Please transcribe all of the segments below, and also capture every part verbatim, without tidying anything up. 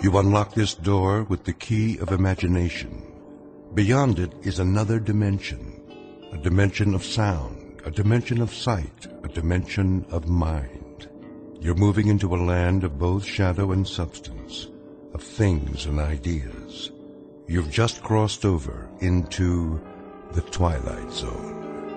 You unlock this door with the key of imagination. Beyond it is another dimension, a dimension of sound, a dimension of sight, a dimension of mind. You're moving into a land of both shadow and substance, of things and ideas. You've just crossed over into the Twilight Zone.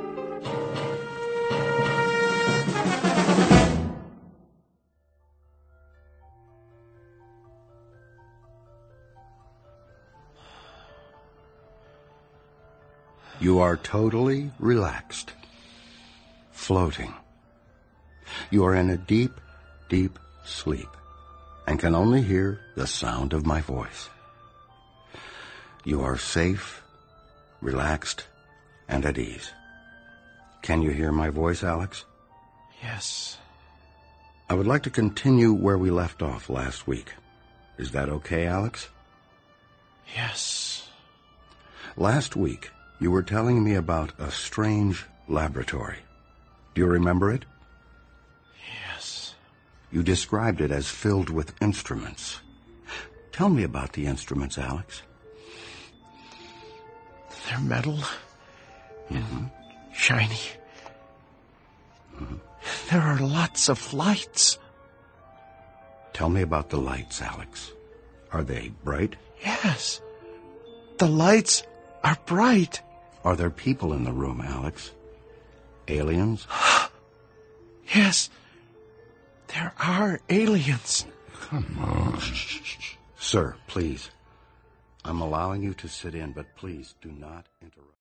You are totally relaxed, floating. You are in a deep, deep sleep and can only hear the sound of my voice. You are safe, relaxed, and at ease. Can you hear my voice, Alex? Yes. I would like to continue where we left off last week. Is that okay, Alex? Yes. Last week, you were telling me about a strange laboratory. Do you remember it? Yes. You described it as filled with instruments. Tell me about the instruments, Alex. They're metal. Mm-hmm. Shiny. Mm-hmm. There are lots of lights. Tell me about the lights, Alex. Are they bright? Yes. The lights are bright. Are there people in the room, Alex? Aliens? Yes. There are aliens. Come on. Sir, please. I'm allowing you to sit in, but please do not interrupt.